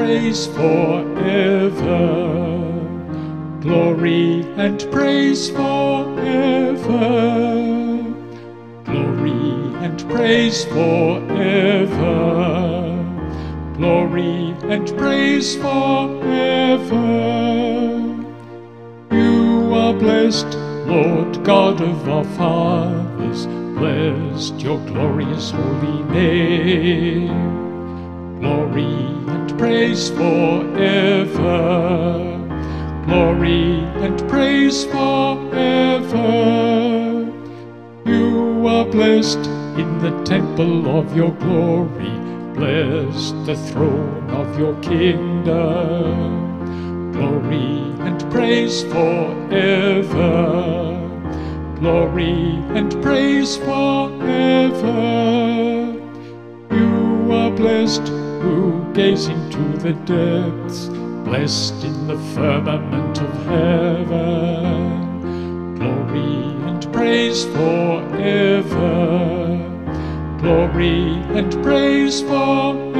praise forever. Glory and praise forever. Glory and praise forever. Glory and praise forever. You are blessed, Lord God of our fathers, blessed your glorious holy name. Glory and praise forever. Glory and praise forever. You are blessed in the temple of your glory, blessed the throne of your kingdom. Glory and praise forever. Glory and praise forever. You are blessed who gaze into the depths, blessed in the firmament of heaven. Glory and praise forever. Glory and praise forever.